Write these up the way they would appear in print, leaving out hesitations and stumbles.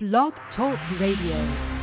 Blog Talk Radio.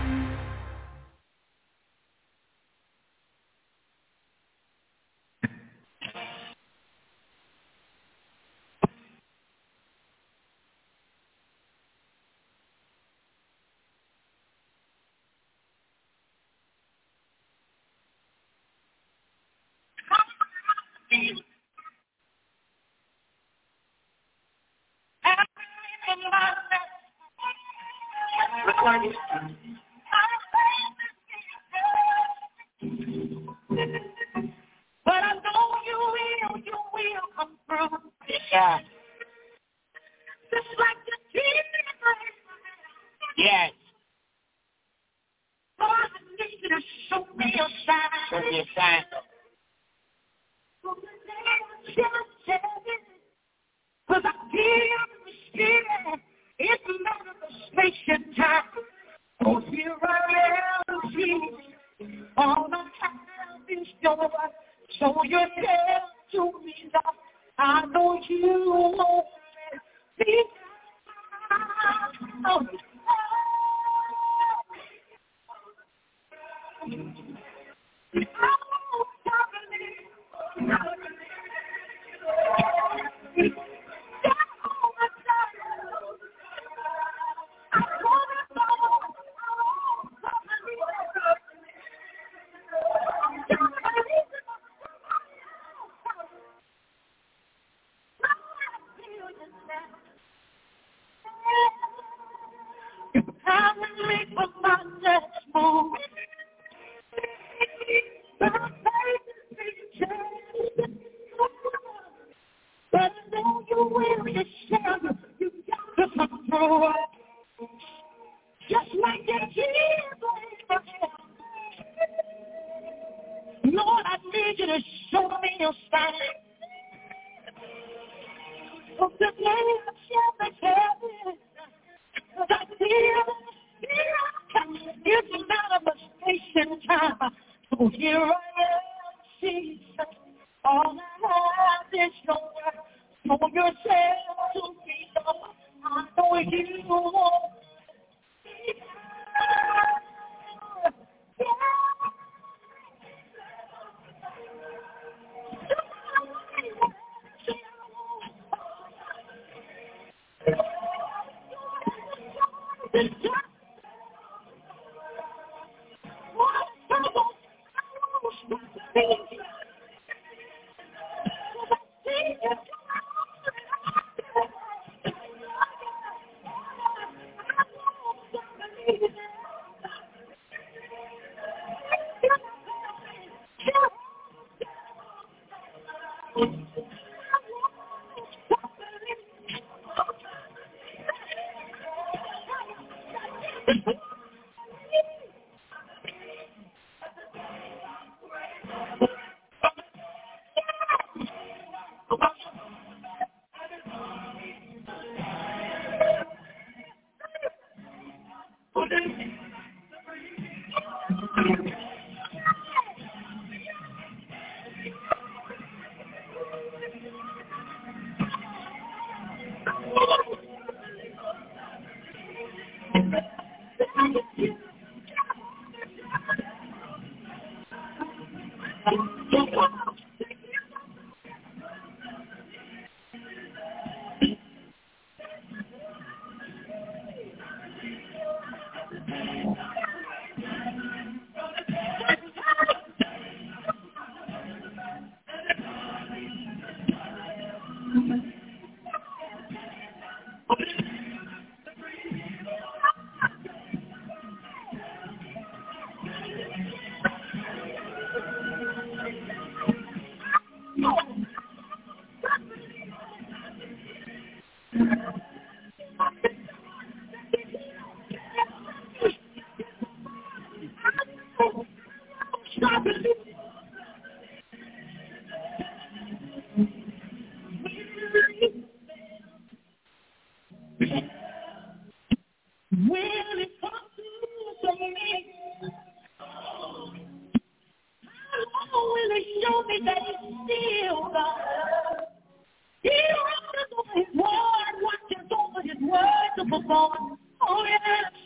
But I know you will come through. Yeah. Just like the Jesus. Yes. Lord, I need you to show me your sign. Show me your sign. Because I feel the spirit. It's manifestation time. Oh, here I am, Jesus. All I have is yours. Show yourself to me, Lord. I know you won't let me down. I will make my next move. But I know you will, you shall. You got to come through. Just like the Jesus. Lord, I need you to show me your sign. Of the name of heaven. I feel it's manifestation time. So here I am, Jesus. All I have is your word. Show yourself to me, Lord. I know you won't. He watches over his word to perform. Oh, yes.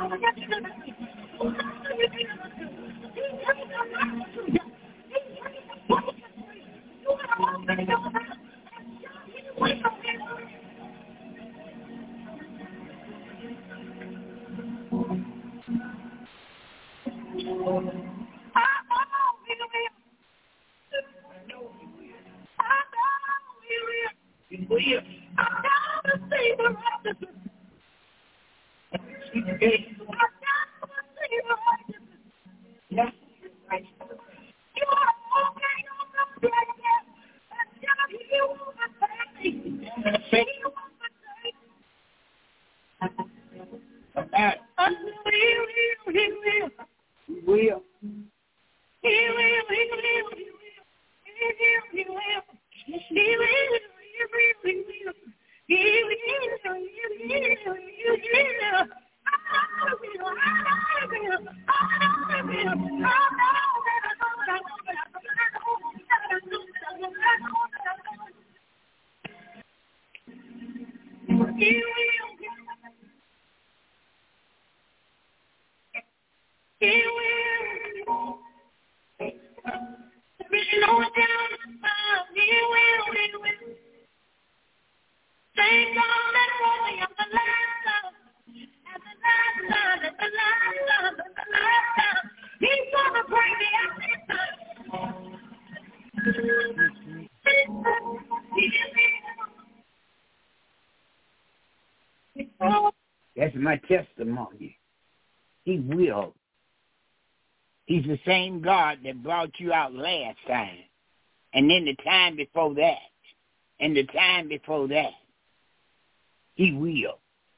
That's my testimony. He will. He's the same God that brought you out last time. And then the time before that. And the time before that. He will.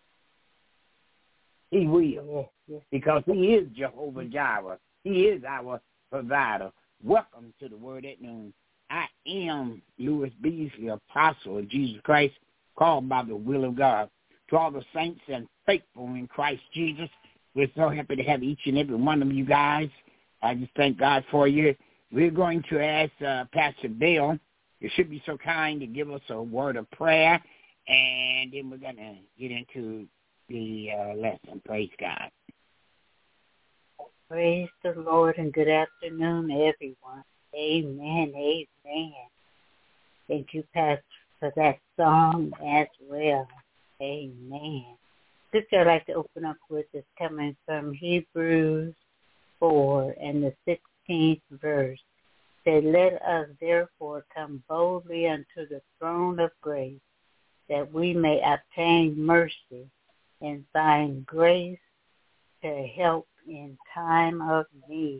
He will. Yes. Because he is Jehovah Jireh. He is our provider. Welcome to the Word at Noon. I am Louis Beasley, apostle of Jesus Christ, called by the will of God. To all the saints and faithful in Christ Jesus, we're so happy to have each and every one of you guys. I just thank God for you. We're going to ask Pastor Bill, you should be so kind to give us a word of prayer, and then we're going to get into the lesson. Praise God. Praise the Lord, and good afternoon, everyone. Amen, amen. Thank you, Pastor, for that song as well. Amen. Scripture I'd like to open up with is coming from Hebrews 4 and the 16th verse. Say, let us therefore come boldly unto the throne of grace, that we may obtain mercy and find grace to help in time of need.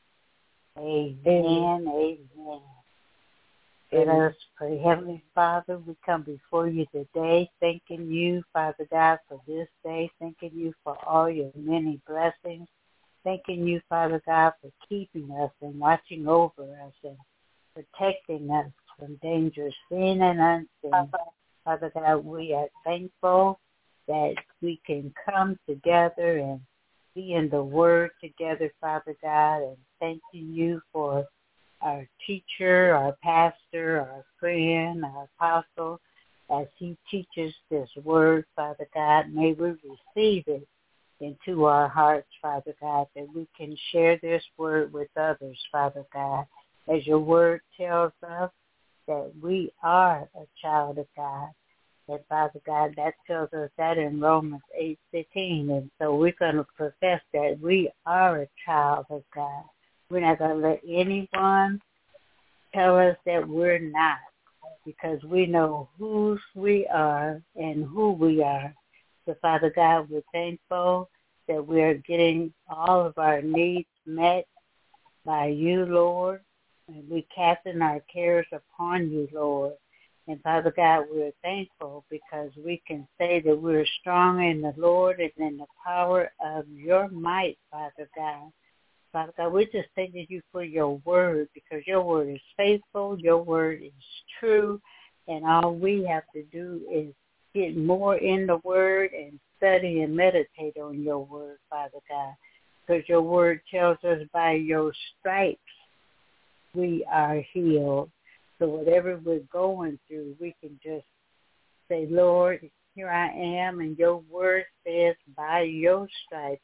Amen, amen. Let us pray. Heavenly Father, we come before you today, thanking you, Father God, for this day, thanking you for all your many blessings, thanking you, Father God, for keeping us and watching over us and protecting us from dangers seen and unseen. Father God, we are thankful that we can come together and be in the Word together, Father God, and thanking you for our teacher, our pastor, our friend, our apostle, as he teaches this word, Father God. May we receive it into our hearts, Father God, that we can share this word with others, Father God. As your word tells us that we are a child of God. And Father God, that tells us that in Romans 8:15. And so we're going to profess that we are a child of God. We're not going to let anyone tell us that we're not, because we know whose we are and who we are. So, Father God, we're thankful that we're getting all of our needs met by you, Lord, and we casting our cares upon you, Lord. And, Father God, we're thankful because we can say that we're strong in the Lord and in the power of your might, Father God. Father God, we're just thanking you for your word, because your word is faithful, your word is true, and all we have to do is get more in the word and study and meditate on your word, Father God, because your word tells us by your stripes we are healed. So whatever we're going through, we can just say, Lord, here I am, and your word says by your stripes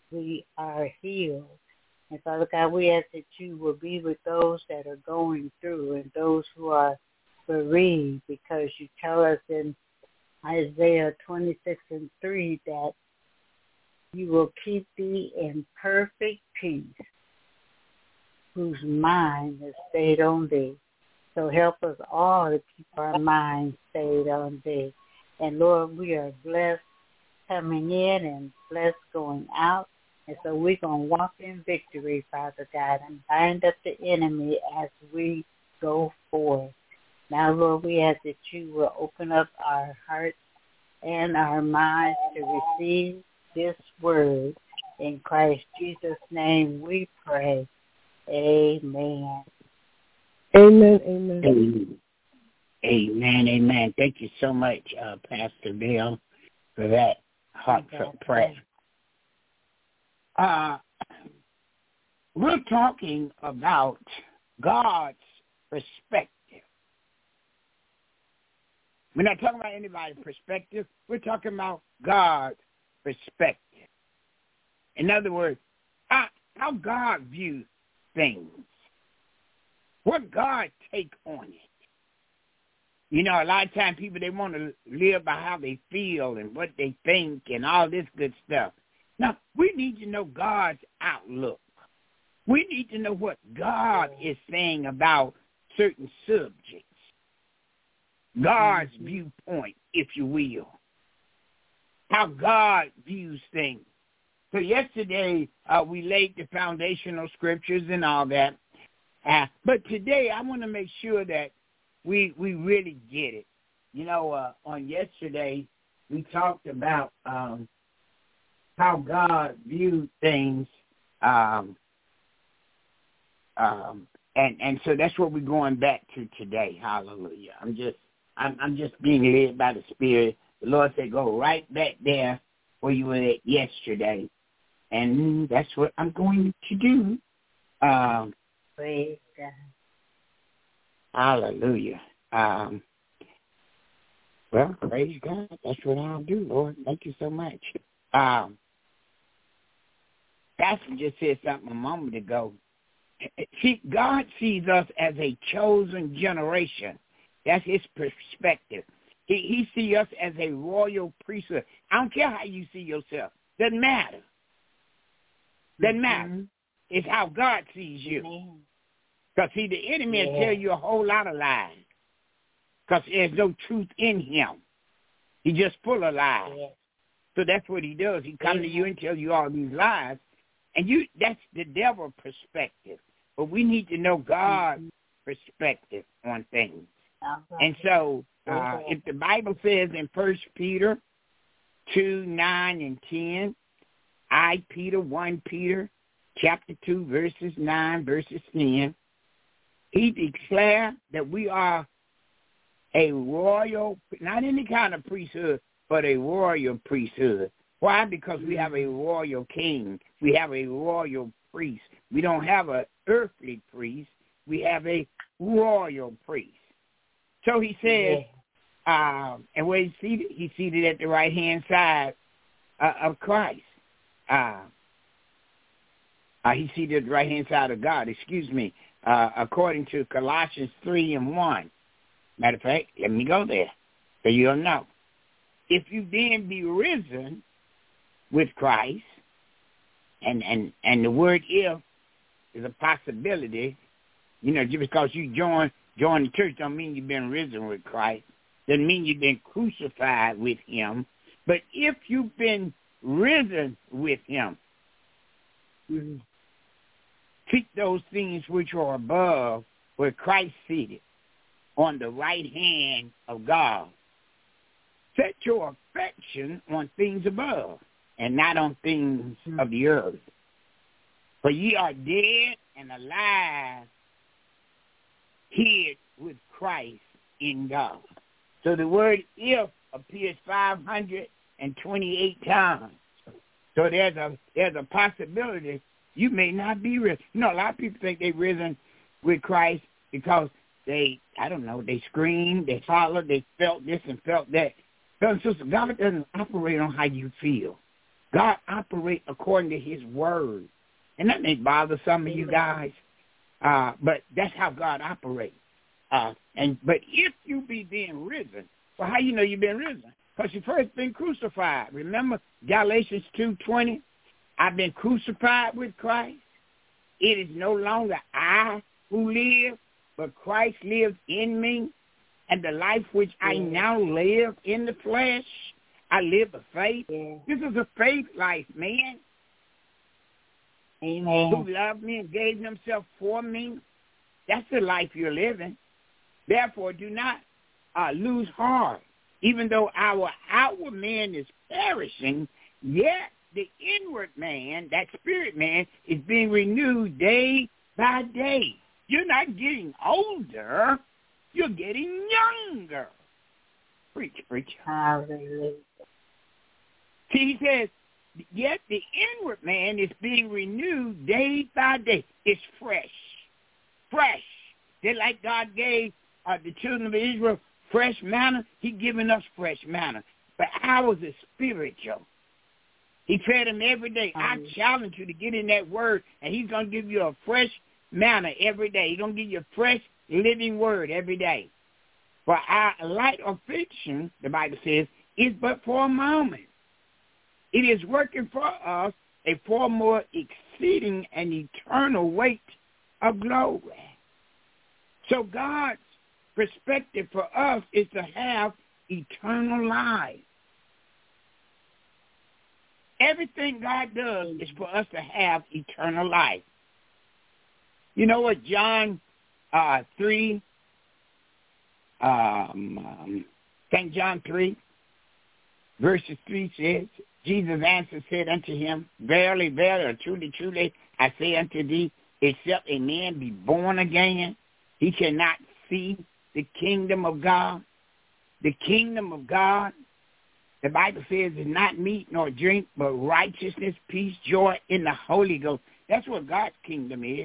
we are healed. And Father God, we ask that you will be with those that are going through and those who are bereaved, because you tell us in Isaiah 26:3 that you will keep thee in perfect peace, whose mind is stayed on thee. So help us all to keep our minds stayed on thee. And Lord, we are blessed coming in and blessed going out. And so we're going to walk in victory, Father God, and bind up the enemy as we go forth. Now, Lord, we ask that you will open up our hearts and our minds to receive this word. In Christ Jesus' name we pray. Amen. Amen, amen. Amen, amen. Thank you so much, Pastor Bill, for that heartfelt prayer. We're talking about God's perspective. We're not talking about anybody's perspective. We're talking about God's perspective. In other words, how God views things. What God take on it. You know, a lot of times people, they want to live by how they feel and what they think and all this good stuff. Now, we need to know God's outlook. We need to know what God is saying about certain subjects. God's viewpoint, if you will. How God views things. So yesterday, we laid the foundational scriptures and all that. But today, I want to make sure that we really get it. You know, on yesterday, we talked about how God viewed things, and so that's what we're going back to today. Hallelujah. I'm just being led by the Spirit. The Lord said, go right back there where you were at yesterday, and that's what I'm going to do. Praise God. Hallelujah. Well, praise God. That's what I'll do, Lord. Thank you so much. Pastor just said something a moment ago. See, God sees us as a chosen generation. That's his perspective. He sees us as a royal priesthood. I don't care how you see yourself. Doesn't matter. Doesn't matter. It's how God sees you. Because, see, the enemy will tell you a whole lot of lies. Because there's no truth in him. He's just full of lies. So that's what he does. He comes to you and tell you all these lies. And that's the devil's perspective. But we need to know God's perspective on things. And so if the Bible says in 1 Peter 2, 9 and 10, Peter, 1 Peter, chapter 2, verses 9, verses 10, he declared that we are a royal, not any kind of priesthood, but a royal priesthood. Why? Because we have a royal king. We have a royal priest. We don't have an earthly priest. We have a royal priest. So he says, and where he's seated? He's seated at the right-hand side of Christ. He's seated at the right-hand side of God, according to Colossians 3 and 1. Matter of fact, let me go there so you'll know. If you then be risen with Christ, and the word if is a possibility, you know, just because you join the church don't mean you've been risen with Christ. Doesn't mean you've been crucified with him. But if you've been risen with him, seek those things which are above, where Christ seated on the right hand of God. Set your affection on things above and not on things of the earth. For ye are dead and alive, hid with Christ in God. So the word if appears 528 times. So there's a possibility you may not be risen. You know, a lot of people think they've risen with Christ because they screamed, they followed, they felt this and felt that. Brothers and sisters, God doesn't operate on how you feel. God operates according to his word. And that may bother some of you guys, but that's how God operates. But if you be being risen, well, how you know you've been risen? Because you first been crucified. Remember Galatians 2:20? I've been crucified with Christ. It is no longer I who live, but Christ lives in me. And the life which I now live in the flesh, I live by faith. Yeah. This is a faith life, man. Amen. Who loved me and gave himself for me. That's the life you're living. Therefore, do not lose heart. Even though our outward man is perishing, yet the inward man, that spirit man, is being renewed day by day. You're not getting older. You're getting younger. Preach. Hallelujah. See, he says, yet the inward man is being renewed day by day. It's fresh. Just like God gave the children of Israel fresh manna, he's giving us fresh manna. But ours is spiritual. He fed them every day. I challenge you to get in that word, and he's going to give you a fresh manna every day. He's going to give you a fresh living word every day. For our light affliction, the Bible says, is but for a moment. It is working for us a far more exceeding and eternal weight of glory. So God's perspective for us is to have eternal life. Everything God does is for us to have eternal life. You know what John 3, St. John 3, verses 3 says, Jesus answered, said unto him, Verily, verily, or truly, truly, I say unto thee, except a man be born again, he cannot see the kingdom of God. The kingdom of God, the Bible says, is not meat nor drink, but righteousness, peace, joy in the Holy Ghost. That's what God's kingdom is.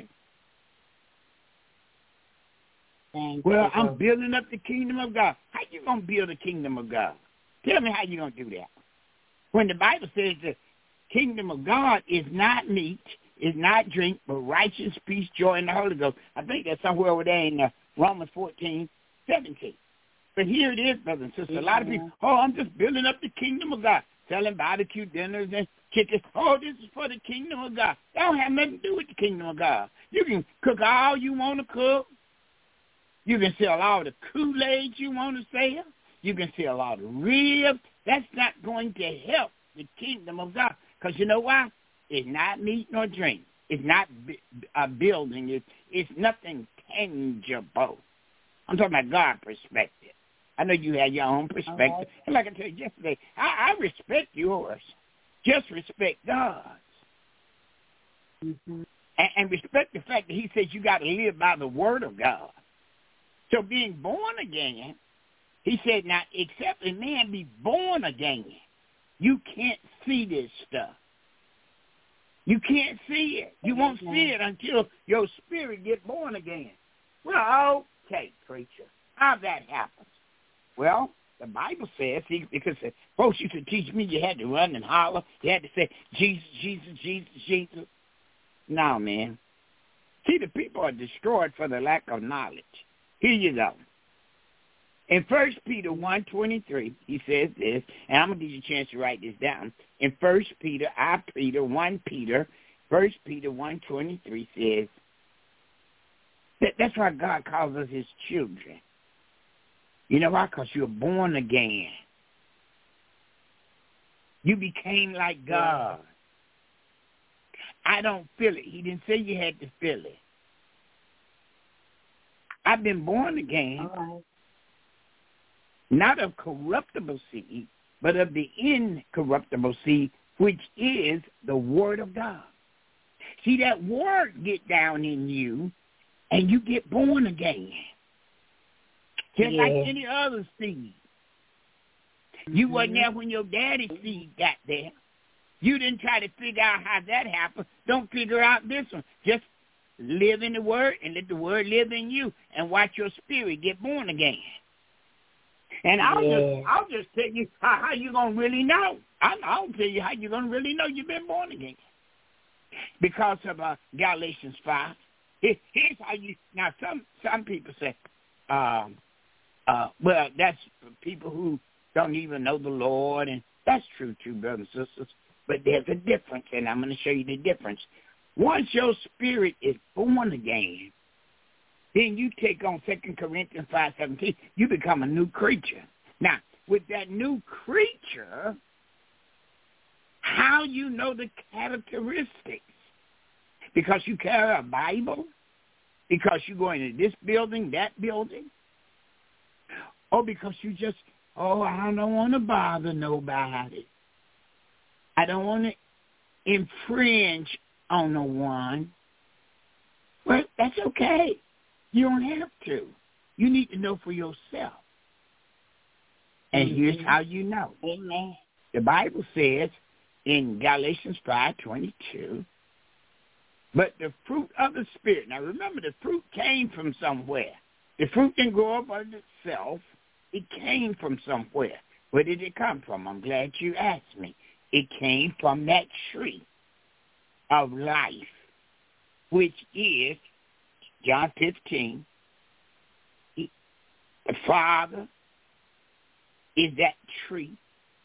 Well, I'm building up the kingdom of God. How you going to build the kingdom of God? Tell me how you going to do that. When the Bible says the kingdom of God is not meat, is not drink, but righteousness, peace, joy in the Holy Ghost. I think that's somewhere over there in Romans 14:17. But here it is, brothers and sisters. A lot of people, I'm just building up the kingdom of God. Selling barbecue dinners and chicken. This is for the kingdom of God. That don't have nothing to do with the kingdom of God. You can cook all you want to cook. You can sell all the Kool-Aid you want to sell. You can sell all the ribs. That's not going to help the kingdom of God. Because you know why? It's not meat nor drink. It's not a building. It's nothing tangible. I'm talking about God's perspective. I know you have your own perspective. Okay. And like I told you yesterday, I respect yours. Just respect God's. Mm-hmm. And respect the fact that he says you got to live by the word of God. So being born again, he said, now, except a man be born again, you can't see this stuff. You can't see it. You won't see it until your spirit get born again. Well, okay, preacher, how that happens? Well, the Bible says, because folks used to teach me you had to run and holler. You had to say, Jesus, Jesus, Jesus, Jesus. No, man. See, the people are destroyed for the lack of knowledge. Here you go. In 1 Peter 1:23, he says this, and I'm going to give you a chance to write this down. In 1 Peter 1:23 says, that's why God calls us his children. You know why? Because you're born again. You became like God. I don't feel it. He didn't say you had to feel it. I've been born again. Right. Not of corruptible seed, but of the incorruptible seed, which is the word of God. See, that word get down in you, and you get born again. Just like any other seed. You wasn't there when your daddy's seed got there. You didn't try to figure out how that happened. Don't figure out this one. Just live in the word and let the word live in you and watch your spirit get born again. And I'll just tell you how you going to really know. I'll tell you how you're going to really know you've been born again. Because of Galatians 5. Here's how you, now some people say, well, that's for people who don't even know the Lord, and that's true too, brothers and sisters. But there's a difference, and I'm going to show you the difference. Once your spirit is born again, then you take on 2 Corinthians 5:17. You become a new creature. Now, with that new creature, how you know the characteristics? Because you carry a Bible? Because you go into this building, that building? Or because you just, I don't want to bother nobody. I don't want to infringe on no one. Well, that's okay. You don't have to. You need to know for yourself. And here's how you know. Amen. The Bible says in Galatians 5:22, but the fruit of the Spirit. Now remember, the fruit came from somewhere. The fruit didn't grow up on itself. It came from somewhere. Where did it come from? I'm glad you asked me. It came from that tree of life, which is John 15. The Father is that tree.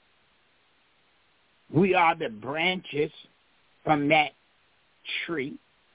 We are the branches from that tree.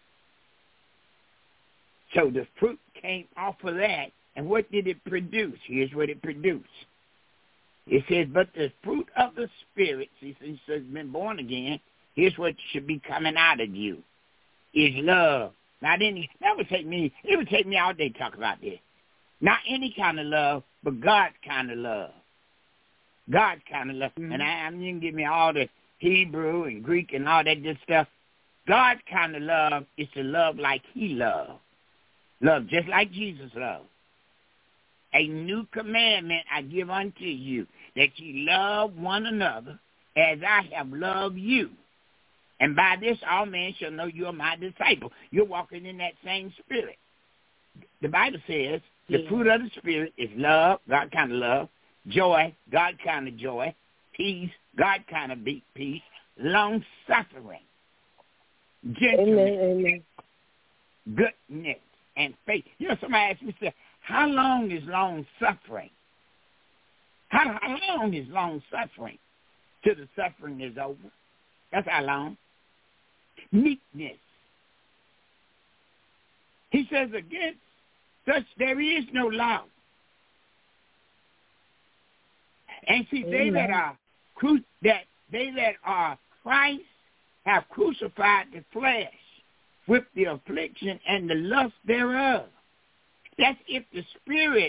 So the fruit came off of that, and what did it produce? Here's what it produced. It says, but the fruit of the Spirit, see, since you've been born again, here's what should be coming out of you, is love. Not any, it would take me all day to talk about this. Not any kind of love, but God's kind of love. God's kind of love. Mm-hmm. And you can give me all the Hebrew and Greek and all that good stuff. God's kind of love is to love like he loved. Love just like Jesus loved. A new commandment I give unto you, that ye love one another as I have loved you. And by this all men shall know you are my disciple. You're walking in that same spirit. The Bible says the fruit of the Spirit is love, God kind of love, joy, God kind of joy, peace, God kind of peace, long-suffering, gentleness, goodness, and faith. You know, somebody asked me, how long is long-suffering? How long is long-suffering? Till the suffering is over. That's how long. Meekness. He says, against such there is no law. And see, they that are Christ have crucified the flesh with the affliction and the lust thereof. That's if the Spirit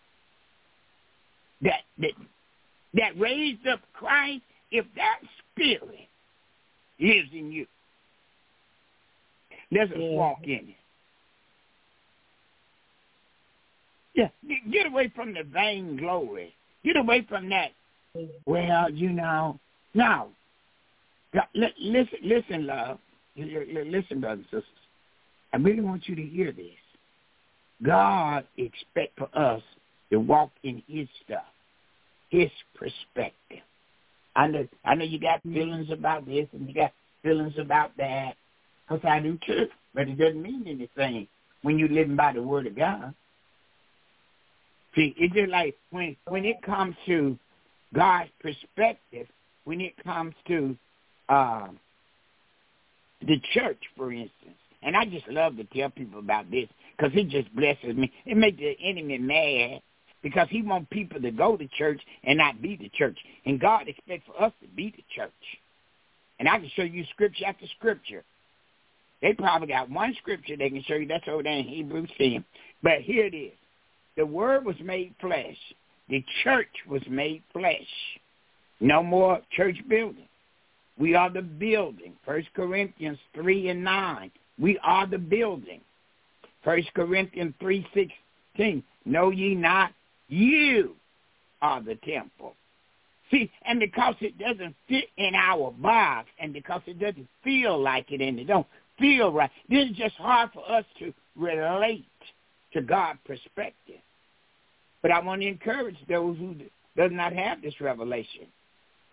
that raised up Christ, if that Spirit lives in you, let us walk in it. Yeah, get away from the vainglory. Get away from that. Well, you know, now, listen, love. Listen, brothers and sisters. I really want you to hear this. God expects for us to walk in his stuff, his perspective. I know you got feelings about this and you got feelings about that, because I do too, but it doesn't mean anything when you're living by the word of God. See, it's just like when it comes to God's perspective, when it comes to the church, for instance, and I just love to tell people about this because it just blesses me. It makes the enemy mad because he wants people to go to church and not be the church. And God expects for us to be the church. And I can show you scripture after scripture. They probably got one scripture they can show you. That's over there in Hebrews 10. But here it is. The Word was made flesh. The church was made flesh. No more church building. We are the building. 1 Corinthians 3:9. We are the building. 1 Corinthians 3:16. Know ye not, you are the temple. See, and because it doesn't fit in our box, and because it doesn't feel like it, and it don't feel right, this is just hard for us to relate to God's perspective. But I want to encourage those who does not have this revelation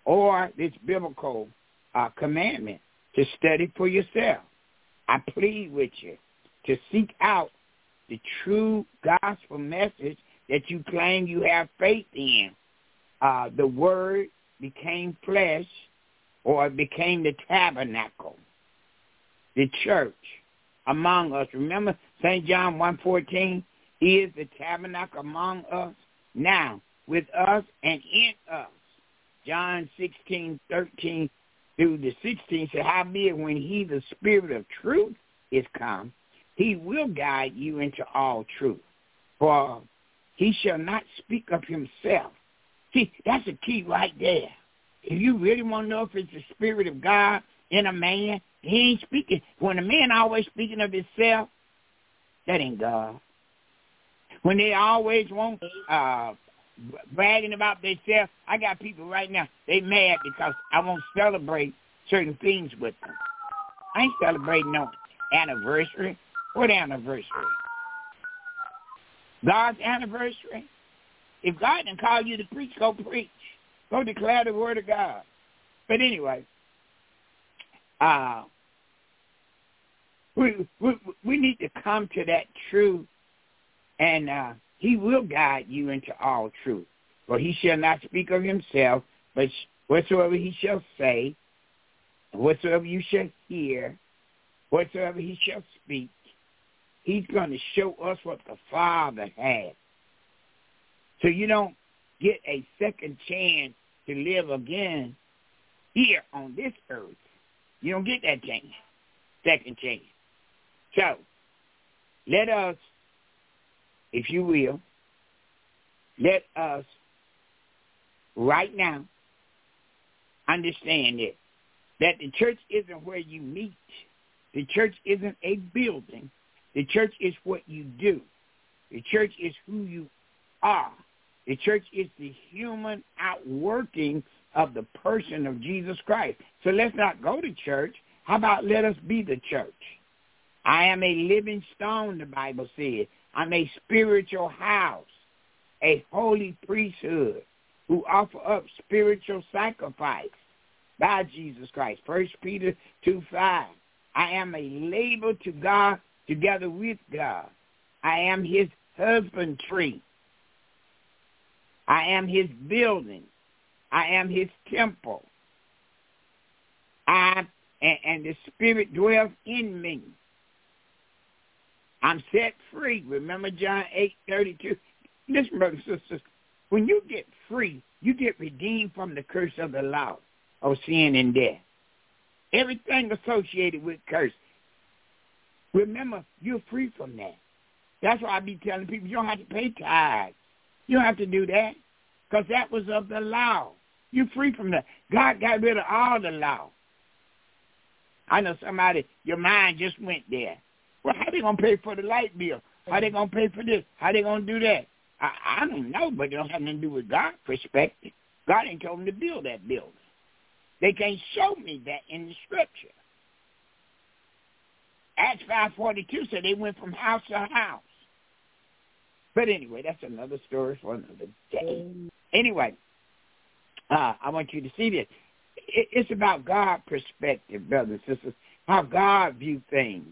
or this biblical commandment to study for yourself. I plead with you to seek out the true gospel message that you claim you have faith in. The Word became flesh, or it became the tabernacle, the church among us. Remember St. John 1:14, He is the tabernacle among us, now with us and in us. John 16:13 through the 16 said, howbeit when He, the Spirit of truth, is come, He will guide you into all truth. For He shall not speak of Himself. See, that's the key right there. If you really want to know if it's the Spirit of God in a man, He ain't speaking. When a man always speaking of himself, that ain't God. When they always want bragging about themselves, I got people right now, they mad because I won't celebrate certain things with them. I ain't celebrating no anniversary. What anniversary? God's anniversary? If God didn't call you to preach, go preach. Go declare the word of God. But anyway, we need to come to that truth, and He will guide you into all truth. For He shall not speak of Himself, but whatsoever He shall say, whatsoever you shall hear, whatsoever He shall speak, He's going to show us what the Father has. So you don't get a second chance to live again here on this earth. You don't get that chance, second chance. So let us, if you will, let us right now understand it, that the church isn't where you meet. The church isn't a building. The church is what you do. The church is who you are. The church is the human outworking of the person of Jesus Christ. So let's not go to church. How about let us be the church? I am a living stone, the Bible says. I'm a spiritual house, a holy priesthood who offer up spiritual sacrifice by Jesus Christ. 1 Peter 2:5. I am a labor to God together with God. I am His husbandry. I am His building. I am His temple. And the Spirit dwells in me. I'm set free. Remember John 8:32. Listen, brothers and sisters, when you get free, you get redeemed from the curse of the law of sin and death. Everything associated with curse. Remember, you're free from that. That's why I be telling people you don't have to pay tithes. You don't have to do that because that was of the law. You're free from that. God got rid of all the law. I know somebody, your mind just went there. Well, how they going to pay for the light bill? How they going to pay for this? How they going to do that? I don't know, but it don't have nothing to do with God's perspective. God ain't told them to build that building. They can't show me that in the Scripture. Acts 5:42 said they went from house to house. But anyway, that's another story for another day. Anyway, I want you to see this. It's about God's perspective, brothers and sisters, how God views things.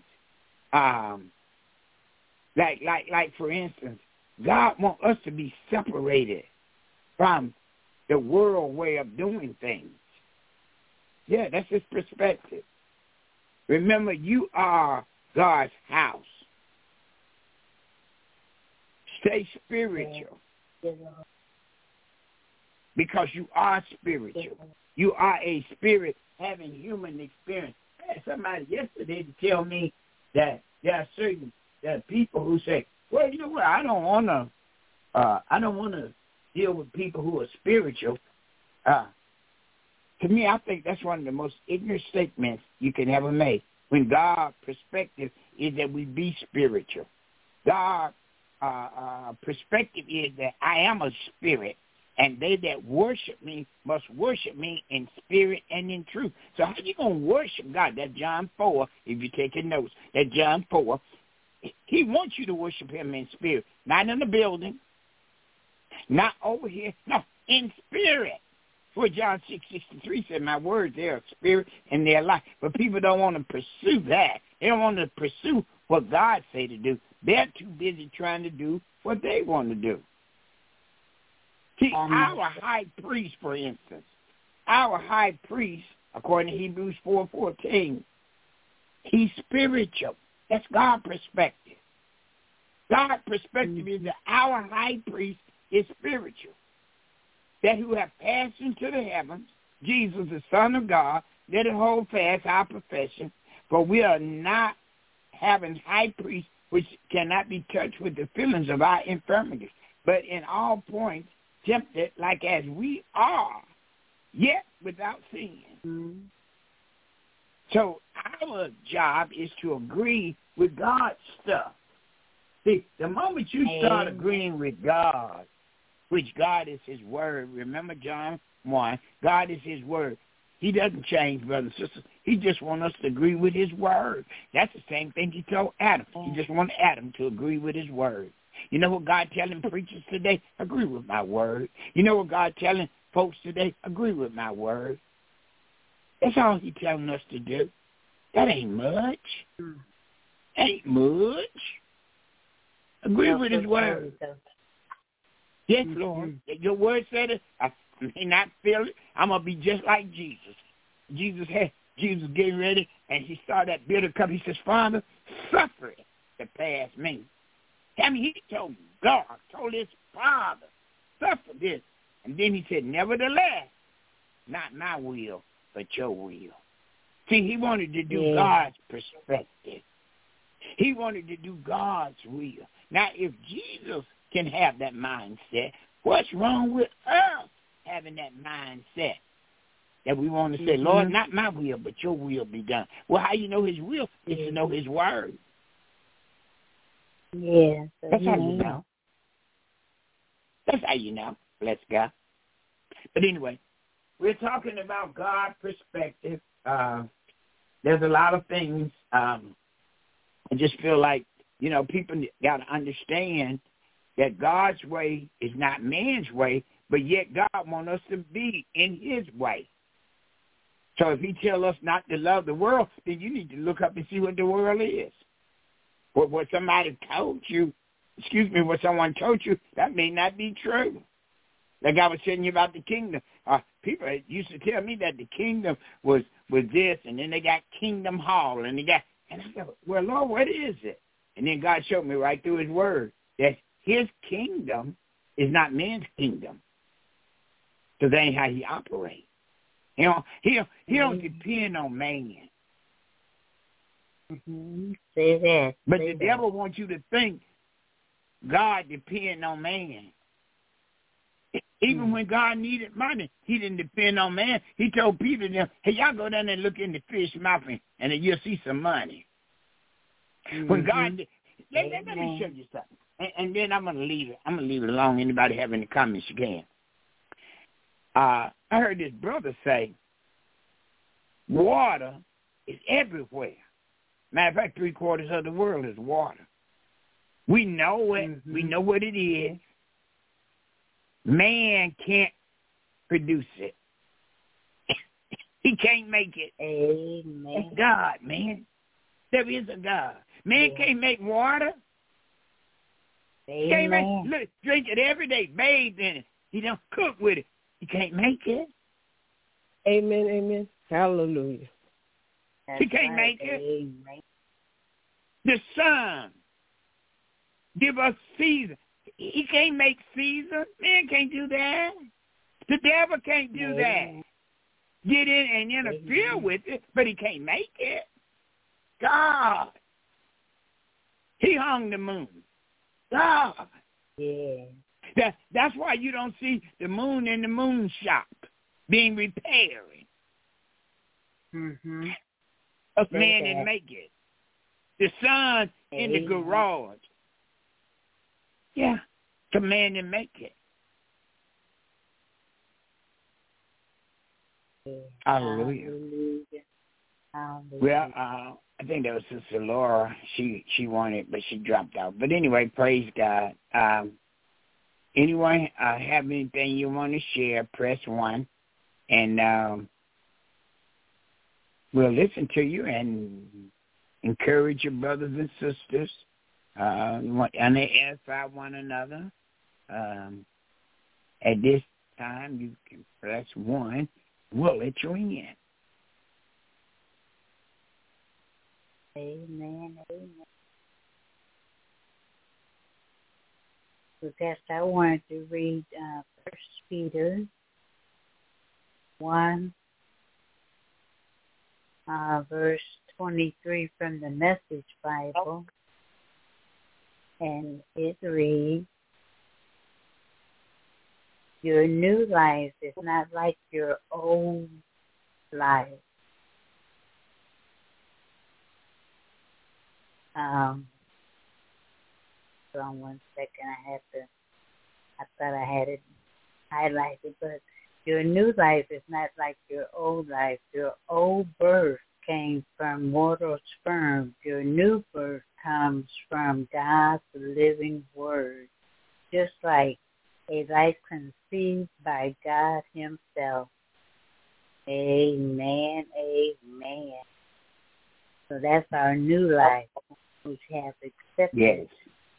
Like for instance, God wants us to be separated from the world way of doing things. Yeah, that's His perspective. Remember, you are God's house. Stay spiritual. Because you are spiritual. You are a spirit having human experience. I had somebody yesterday to tell me that there are certain people who say, well, you know what, I don't want to deal with people who are spiritual. To me, I think that's one of the most ignorant statements you can ever make. When God's perspective is that we be spiritual. God's perspective is that I am a spirit, and they that worship me must worship me in spirit and in truth. So how are you going to worship God? That's John 4, if you're taking notes. That's John 4. He wants you to worship Him in spirit, not in the building, not over here. No, in spirit. what John 6:63 said, my words, they are spirit and they're life. But people don't want to pursue that. They don't want to pursue what God say to do. They're too busy trying to do what they want to do. See, our high priest, for instance, our high priest, according to Hebrews 4:14, he's spiritual. That's God's perspective. God's perspective is that our high priest is spiritual. That who have passed into the heavens, Jesus, the Son of God, let it hold fast our profession, for we are not having high priest which cannot be touched with the feelings of our infirmities, but in all points tempted like as we are, yet without sin. Mm-hmm. So our job is to agree with God's stuff. See, the moment you start agreeing with God, which God is his word, remember John 1, God is his word. He doesn't change, brothers and sisters. He just wants us to agree with his word. That's the same thing he told Adam. He just wanted Adam to agree with his word. You know what God telling preachers today? Agree with my word. You know what God telling folks today? Agree with my word. That's all he's telling us to do. That ain't much. Ain't much. Agree with his word. Yes, Lord. Your word said it. I may not feel it. I'm going to be just like Jesus. Jesus getting ready, and he saw that bitter cup. He says, Father, suffer it to pass me. I mean, he told God, told his Father, suffer this. And then he said, nevertheless, not my will, but your will. See, he wanted to do God's perspective. He wanted to do God's will. Now, if Jesus can have that mindset, what's wrong with us having that mindset? That we want to say, Lord, not my will, but your will be done. Well, how you know his will is to know his word. Yeah. That's how you know. That's how you know. Bless God. But anyway, we're talking about God's perspective. There's a lot of things. I just feel like, you know, people got to understand that God's way is not man's way, but yet God wants us to be in his way. So if he tell us not to love the world, then you need to look up and see what the world is. What somebody told you, what someone told you, that may not be true. Like I was telling you about the kingdom. People used to tell me that the kingdom was this, and then they got Kingdom Hall, and I said, well, Lord, what is it? And then God showed me right through his word that his kingdom is not man's kingdom. So that ain't how he operates. You know, he don't depend on man. Say that. But the devil wants you to think God depend on man. Even when God needed money, he didn't depend on man. He told Peter, hey, y'all go down there and look in the fish mouth, and you'll see some money. When God, let me show you something. And then I'm going to leave it. I'm going to leave it alone. Anybody have any comments, you can. I heard this brother say, water is everywhere. Matter of fact, 3/4 of the world is water. We know it. We know what it is. Man can't produce it. He can't make it. Amen. It's God, man. There is a God. Man can't make water. Amen. Look, drink it every day, bathe in it. He don't cook with it. He can't make it. Amen, amen. Hallelujah. He can't make it. Amen. The sun give us season. He can't make season. Man can't do that. The devil can't do that. Get in and interfere with it, but he can't make it. God. He hung the moon. God. Yeah. That's why you don't see the moon in the moon shop being repaired. A man didn't make it. The sun in the garage. Yeah, the man didn't make it. Hallelujah. Well, I think that was Sister Laura. She wanted, but she dropped out. But anyway, praise God. Anyone have anything you want to share? Press 1. And we'll listen to you and encourage your brothers and sisters. And they edify one another. At this time, you can press 1. We'll let you in. Amen. Amen. So, Pastor, I wanted to read 1 Peter 1, verse 23 from the Message Bible. And it reads, your new life is not like your old life. Hold on 1 second. I thought I had it highlighted, but your new life is not like your old life. Your old birth came from mortal sperm. Your new birth comes from God's living word, just like a life conceived by God himself. Amen, amen. So that's our new life, which has accepted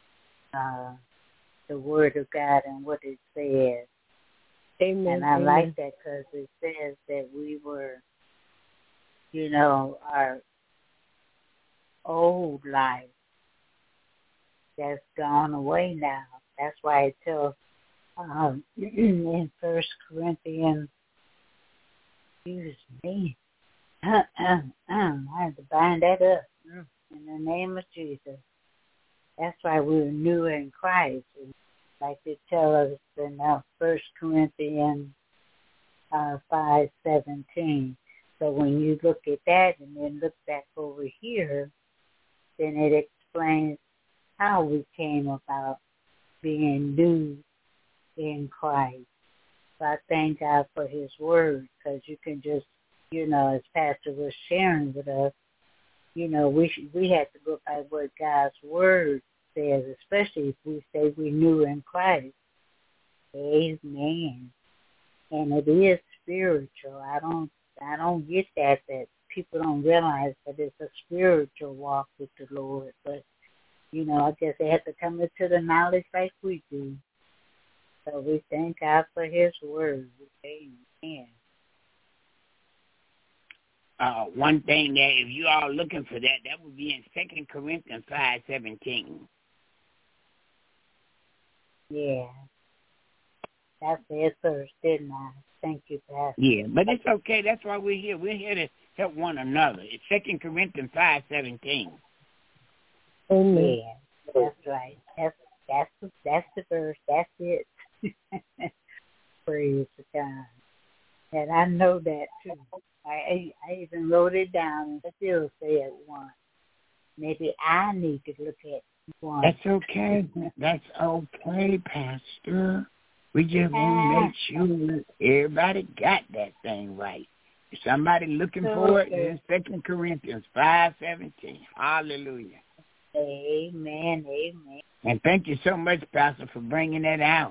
the word of God and what it says. Amen. And I like that because it says that we were, our old life that's gone away now. That's why it tells in 1 Corinthians, I have to bind that up in the name of Jesus. That's why we're new in Christ. Like they tell us in 1 Corinthians 5:17. So when you look at that and then look back over here, then it explains how we came about being new in Christ. So I thank God for his word, because you can just, as Pastor was sharing with us, we have to go by what God's word says, especially if we say we're new in Christ. Amen. And it is spiritual. I don't get that people don't realize that it's a spiritual walk with the Lord. But, I guess they have to come into the knowledge like we do. So we thank God for his word. Amen. One thing that if you are looking for that would be in 2 Corinthians 5:17. Yeah. That's it first, didn't I? Thank you, Pastor. Yeah, but it's okay. That's why we're here. We're here to help one another. It's 2 Corinthians 5:17. Amen. Yeah, that's right. That's the verse. That's it. Praise God. And I know that too. I even wrote it down and still say it once. Maybe I need to look at one. That's okay. That's okay, Pastor. We just want to make sure everybody got that thing right. If somebody looking for it, it's 2 Corinthians 5:17. Hallelujah. Amen. Amen. And thank you so much, Pastor, for bringing that out.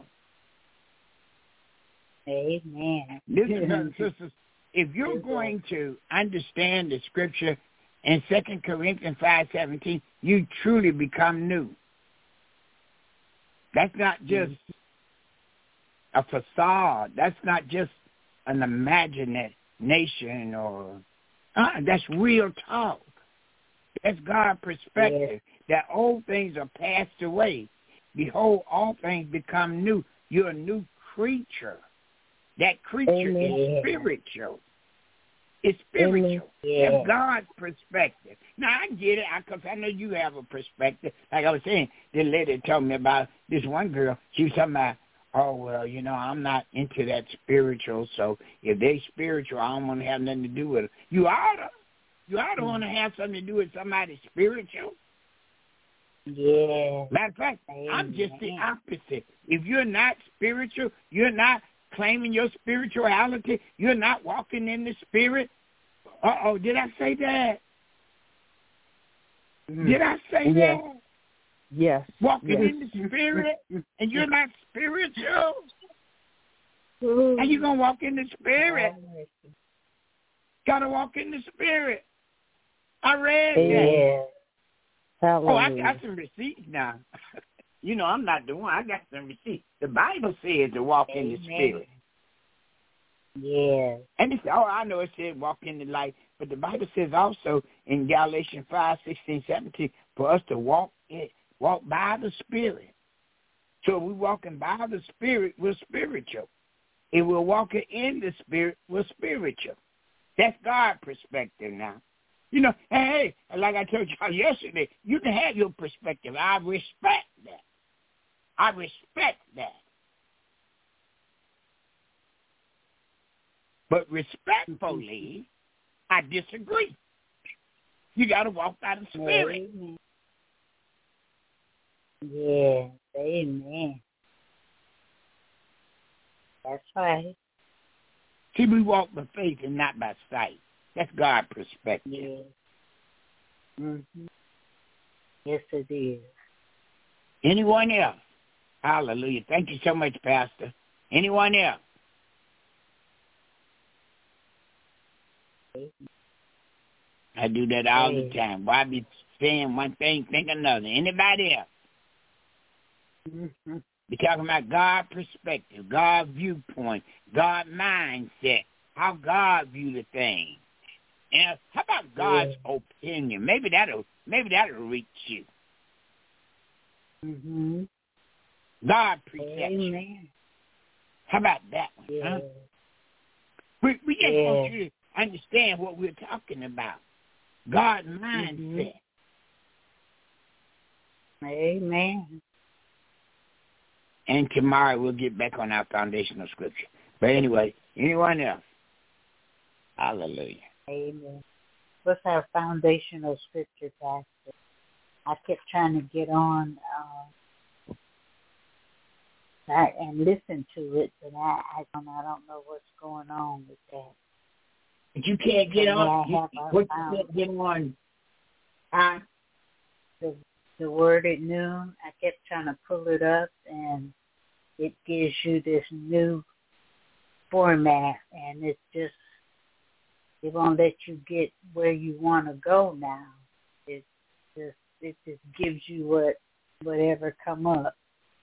Amen. Listen, brothers and sisters, if you're going to understand the scripture in 2 Corinthians 5:17, you truly become new. That's not just a facade. That's not just an imagination or that's real talk. That's God's perspective. That old things are passed away. Behold, all things become new. You're a new creature. That creature is spiritual. It's spiritual. It's God's perspective. Now, I get it because I know you have a perspective. Like I was saying, the lady told me about this one girl. She was talking about, I'm not into that spiritual, so if they spiritual, I don't want to have nothing to do with it. You ought to want to have something to do with somebody spiritual. Yeah. Matter of fact, I'm just the opposite. If you're not spiritual, you're not claiming your spirituality, you're not walking in the spirit. Did I say that? Did I say that? Yes. Walking in the spirit and you're not spiritual? How you going to walk in the Spirit? Got to walk in the Spirit. I read that. Oh, I got some receipts now. You know, I'm not the one. I got some receipts. The Bible says to walk in the Spirit. Yes. And it's, I know it said walk in the light, but the Bible says also in Galatians 5:16-17 for us to walk by the Spirit. So if we're walking by the Spirit, we're spiritual. If we're walking in the Spirit, we're spiritual. That's God's perspective now. You know, hey, like I told y'all yesterday, you can have your perspective. I respect that. I respect that. But respectfully, I disagree. You got to walk by the Spirit. Amen. Yes, amen. That's right. See, we walk by faith and not by sight. That's God's perspective. Yes. Mm-hmm. Yes, it is. Anyone else? Hallelujah. Thank you so much, Pastor. Anyone else? I do that all the time. Why be saying one thing, think another? Anybody else? Mm-hmm. We're talking about God's perspective, God's viewpoint, God's mindset, how God view the thing. And how about God's opinion? Maybe that'll reach you. Mm-hmm. God's perception. Amen. How about that one? Yes. Huh? We just want you to understand what we're talking about. God's mindset. Mm-hmm. Amen. And tomorrow we'll get back on our foundational scripture. But anyway, anyone else? Hallelujah. Amen. What's our foundational scripture, Pastor? I kept trying to get on and listen to it, but I don't know what's going on with that. But you can't get on. You can't get on? The word at noon. I kept trying to pull it up, and it gives you this new format, and it won't let you get where you want to go now. It just gives you whatever come up.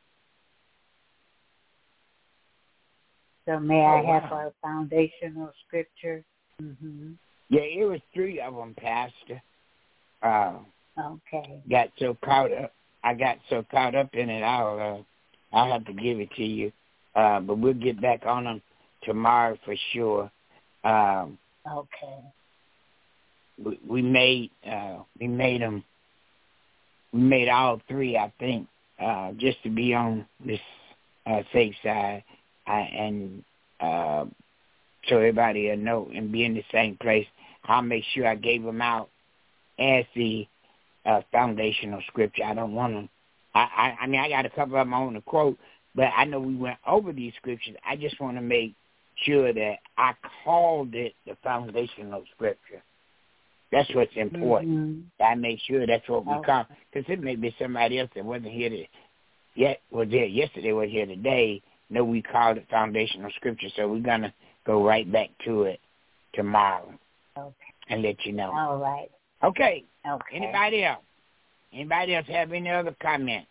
So may I have our foundational scripture? Mm-hmm. Yeah, it was 3 of them, Pastor. Okay. Got so caught up. I got so caught up in it. I'll have to give it to you. But we'll get back on them tomorrow for sure. Okay. We made them. We made all 3, I think, just to be on this safe side, and so everybody will know and be in the same place. I'll make sure I gave them out as the foundational scripture. I don't want them. I mean, I got a couple of them on the quote, but I know we went over these scriptures. I just want to make sure that I called it the foundational scripture. That's what's important. Mm-hmm. I make sure that's what we call, because it may be somebody else that wasn't here was there yesterday, was here today. No, we called it foundational scripture, so we're going to go right back to it tomorrow and let you know. All right. Okay. Anybody else? Anybody else have any other comments?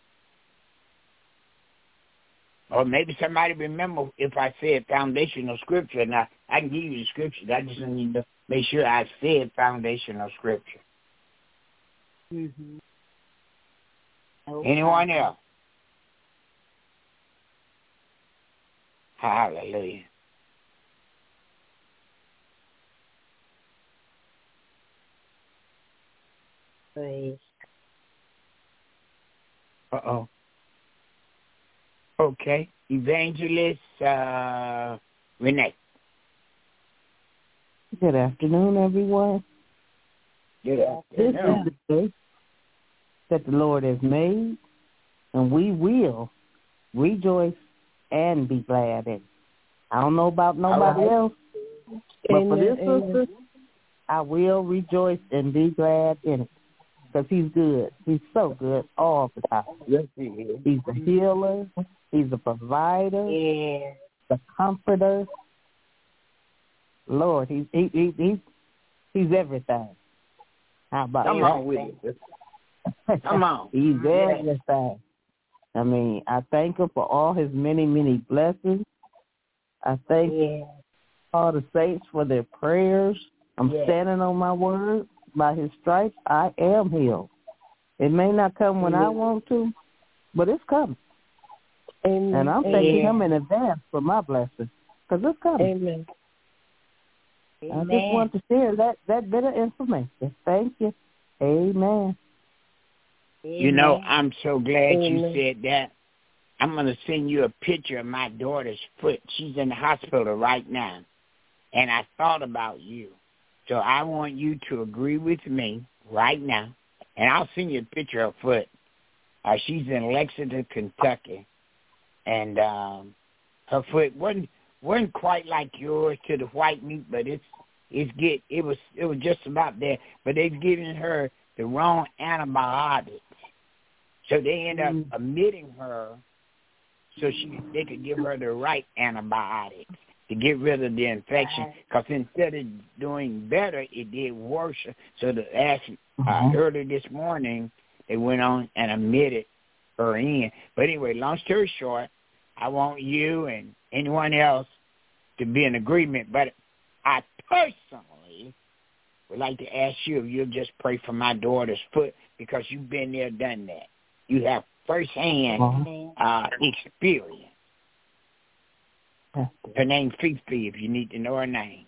Or maybe somebody remember if I said foundational scripture. Now, I can give you the scriptures. I just need to make sure I said foundational scripture. Mm-hmm. Anyone else? Hallelujah. Praise. Uh-oh. Okay. Evangelist Renee. Good afternoon, everyone. Good afternoon. This is the day that the Lord has made, and we will rejoice and be glad in it. I don't know about nobody else, but for this sister, I will rejoice and be glad in it, because he's good. He's so good all the time. Yes, he is. He's a healer. He's a provider. Yeah. the Comforter. Lord, he's everything. How about Come on with it. Come on. He's everything. I mean, I thank him for all his many, many blessings. I thank all the saints for their prayers. I'm standing on my word. By his stripes, I am healed. It may not come when I want to, but it's coming. Amen. And I'm thanking him in advance for my blessing, because it's coming. Amen. I just want to share that bit of information. Thank you. Amen. You know, I'm so glad you said that. I'm going to send you a picture of my daughter's foot. She's in the hospital right now. And I thought about you. So I want you to agree with me right now. And I'll send you a picture of her foot. She's in Lexington, Kentucky. And her foot wasn't quite like yours to the white meat, but it was just about there. But they're giving her the wrong antibiotics. So they end up admitting her so they could give her the right antibiotics to get rid of the infection. Because instead of doing better, it did worse. So early this morning, they went on and admitted her in. But anyway, long story short, I want you and anyone else to be in agreement. But I personally would like to ask you if you'll just pray for my daughter's foot, because you've been there, done that. You have firsthand experience. Her name's Fifi, if you need to know her name.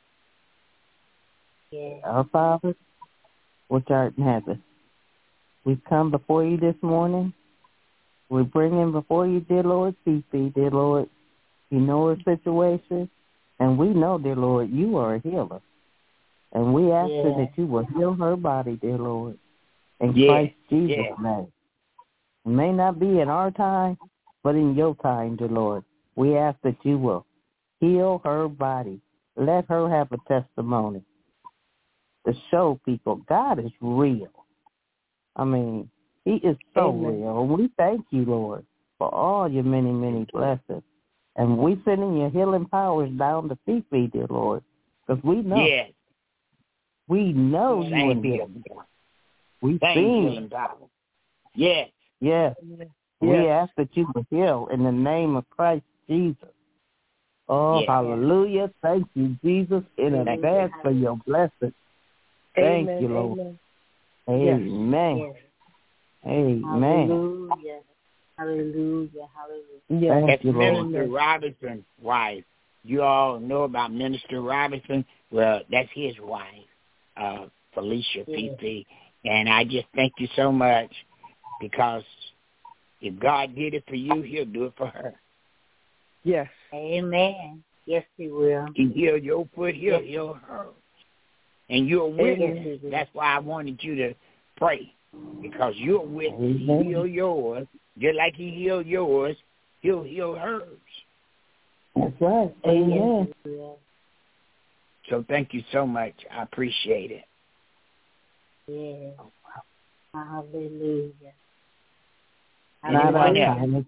Our Father, which art in heaven, we come before you this morning. We bring in before you, dear Lord, Fifi, dear Lord. You know her situation, and we know, dear Lord, you are a healer. And we ask that you will heal her body, dear Lord, in Christ Jesus' name. It may not be in our time, but in your time, dear Lord. We ask that you will heal her body. Let her have a testimony to show people God is real. I mean, he is so real. And we thank you, Lord, for all your many, many blessings. And we sending your healing powers down to Fifi, dear Lord, because we know. Yes. We know you will heal. We've seen it. Yes. Yes. We ask that you will heal in the name of Christ Jesus. Oh, hallelujah. Thank you, Jesus, in advance for your blessing. Thank you, Lord. Amen. Amen. Hallelujah. Hallelujah. Hallelujah. That's Minister Robinson's wife. You all know about Minister Robinson. Well, that's his wife, Felicia Fifi. And I just thank you so much, because if God did it for you, he'll do it for her. Yes. Amen. Yes, he will. He healed your foot, he'll heal hers. And you're a witness. That's why I wanted you to pray, because you're a witness. He healed yours. Just like he healed yours, he'll heal hers. That's right. Amen. So thank you so much. I appreciate it. Yes. Hallelujah. Anyone else?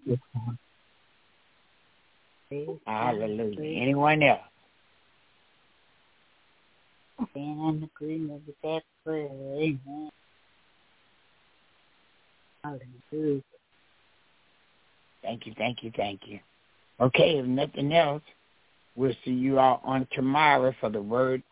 Hallelujah. Anyone else? Stand in agreement with that prayer. Amen. Hallelujah. Thank you. Okay, if nothing else, we'll see you all on tomorrow for the Word